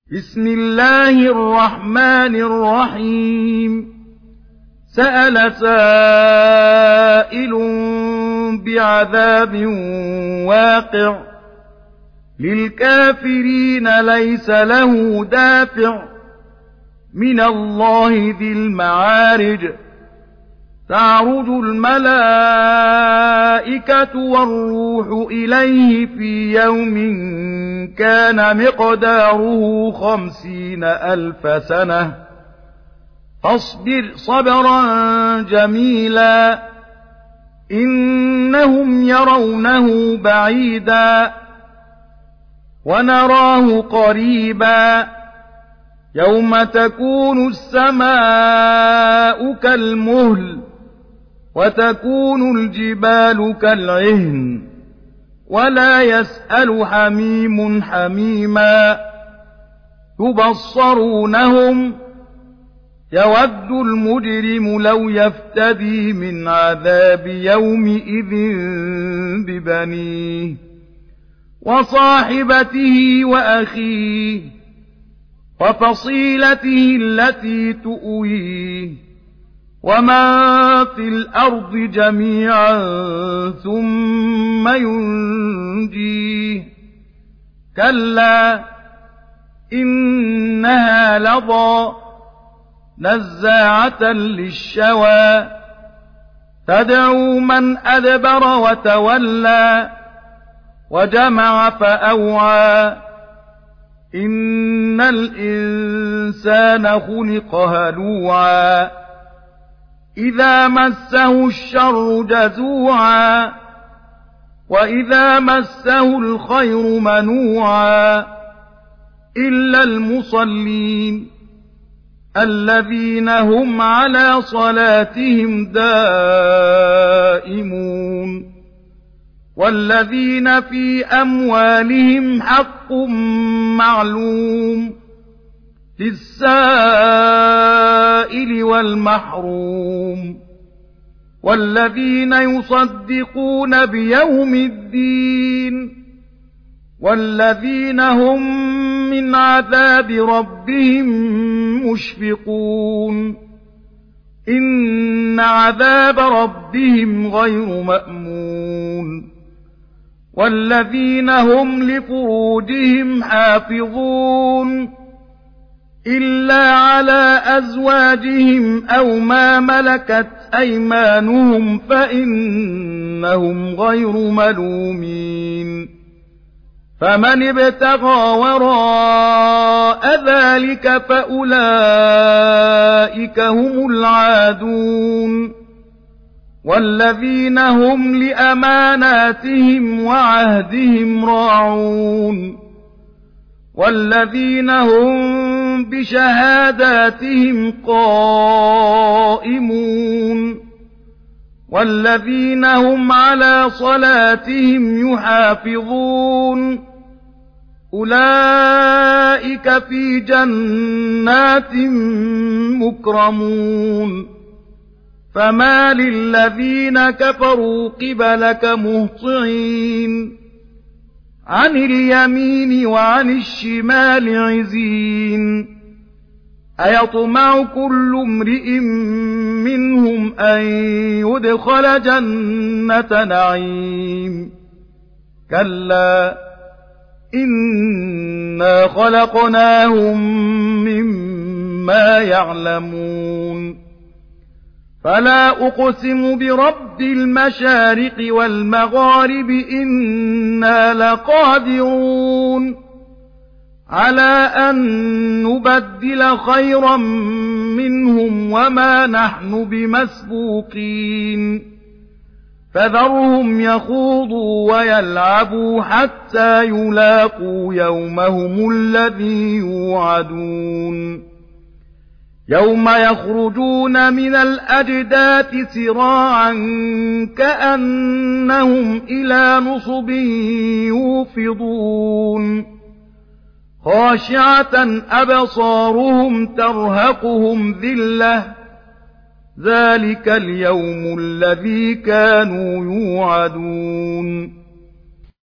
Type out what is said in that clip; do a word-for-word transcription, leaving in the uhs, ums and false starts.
بسم الله الرحمن الرحيم سأل سائل بعذاب واقع للكافرين ليس له دافع من الله ذي المعارج تعرج الملائكة والروح إليه في يوم كان مقداره خمسين ألف سنة فاصبر صبرا جميلا إنهم يرونه بعيدا ونراه قريبا يوم تكون السماء كالمهل وتكون الجبال كالعهن ولا يسأل حميم حميما يبصرونهم يود المجرم لو يفتدي من عذاب يومئذ ببنيه وصاحبته وأخيه وفصيلته التي تؤويه ومن في الأرض جميعا ثم ينجيه كلا إنها لظى نزاعة للشوى تدعو من أدبر وتولى وجمع فأوعى إن الإنسان خلق هلوعا إذا مسه الشر جزوعا وإذا مسه الخير منوعا إلا المصلين الذين هم على صلاتهم دائمون والذين في أموالهم حق معلوم للسائل والمحروم والذين يصدقون بيوم الدين والذين هم من عذاب ربهم مشفقون إن عذاب ربهم غير مأمون والذين هم لفروجهم حافظون إلا على أزواجهم أو ما ملكت أيمانهم فإنهم غير ملومين فمن ابتغى وراء ذلك فأولئك هم العادون والذين هم لأماناتهم وعهدهم راعون والذين هم بشهاداتهم قائمون والذين هم على صلاتهم يحافظون أولئك في جنات مكرمون فما للذين كفروا قبلك مهطعين عن اليمين وعن الشمال عزين أيطمع كل امرئ منهم أن يدخل جنة نعيم كلا إنا خلقناهم مما يعلمون فلا أقسم برب المشارق والمغارب إنا لقادرون على أن نبدل خيرا منهم وما نحن بمسبوقين فذرهم يخوضوا ويلعبوا حتى يلاقوا يومهم الذي يوعدون يوم يخرجون من الأجداث سراعا كأنهم إلى نصب يوفضون خاشعة أبصارهم ترهقهم ذلة ذلك اليوم الذي كانوا يوعدون